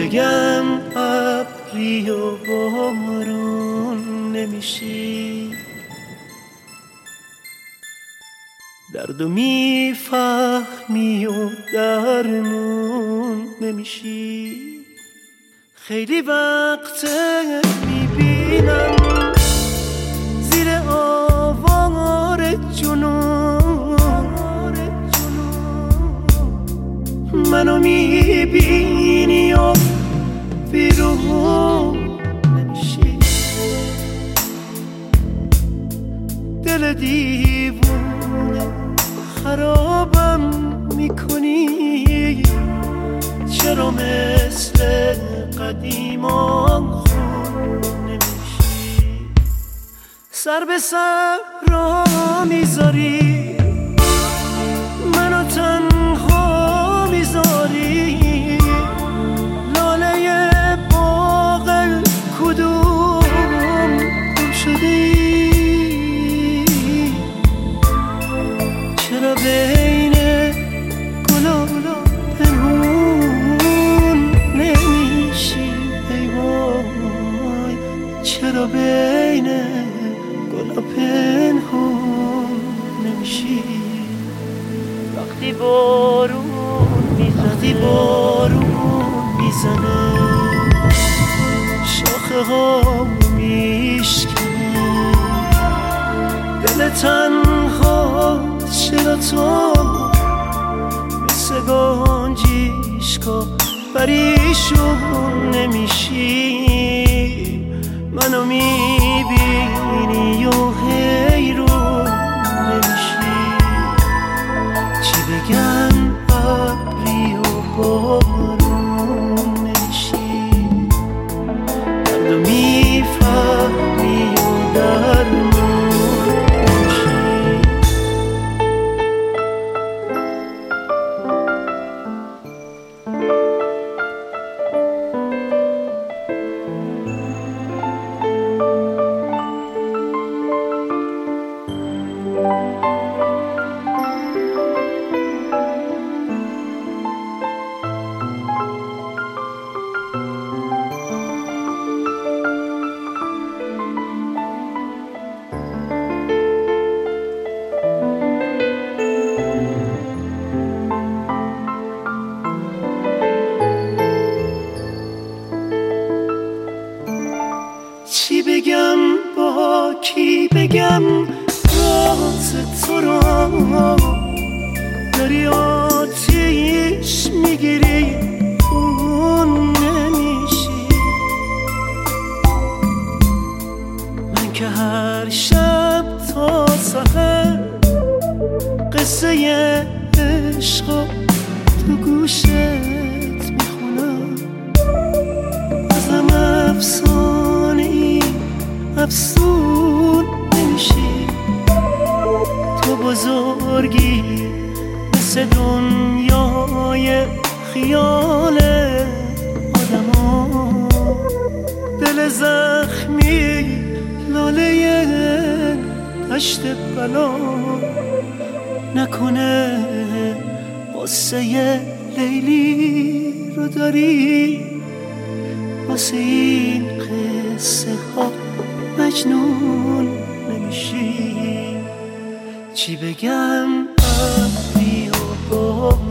بگم ابری و بارون نمیشی، دردو میفهمی و درمون نمیشی. خیلی وقته میبینم زیر آوار جنون منو میبینی و بیرون نمیشی. دل دیوونه خرابم میکنی، چرا مثل قدیمان خون نمیشی. سر به سر را میذاری، منو تنها میذاری، لاله باغ کدوم گم شدی. چرا بین گلا پنهون نمیشی ای وای، چرا بین گلا پنهون نمیشی. وقتی بارون میزنه شاخه ها میشکنه، دل تنها چرا تو مثل گنجیشکا پریشون نمیشی. منو میبینی و حیرون نمیشی. چی بگم ابری و بارون نمیشی، دردو میفهمی و درمون نمیشی. چی بگم با کی بگم راز تو را، داری آتیش میگیری اون نمیشی. من که هر شب تا سحر قصه عشق تو گوشت میخونم، ازم افسون نمیشی. تو بزرگی مثل دنیای خیال آدم ها، دل زخمی لاله دشت بلا، نکنه قصه لیلی رو داری، واسه این قصه ها مجنون نمیشی. چی بگم ابری و